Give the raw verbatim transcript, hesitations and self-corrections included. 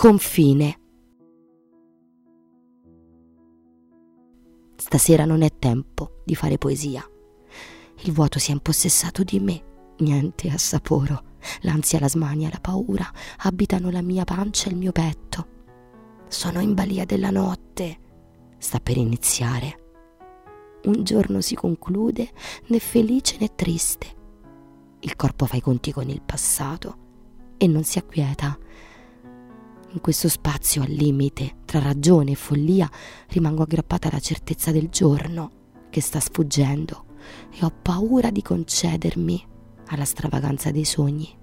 confine. Stasera non è tempo di fare poesia. Il vuoto si è impossessato di me. Niente assaporo. L'ansia, la smania, la paura abitano la mia pancia e il mio petto. Sono in balia della notte. Sta per iniziare. Un giorno si conclude, né felice né triste. Il corpo fa i conti con il passato e non si acquieta. In questo spazio al limite tra ragione e follia rimango aggrappata alla certezza del giorno che sta sfuggendo e ho paura di concedermi alla stravaganza dei sogni.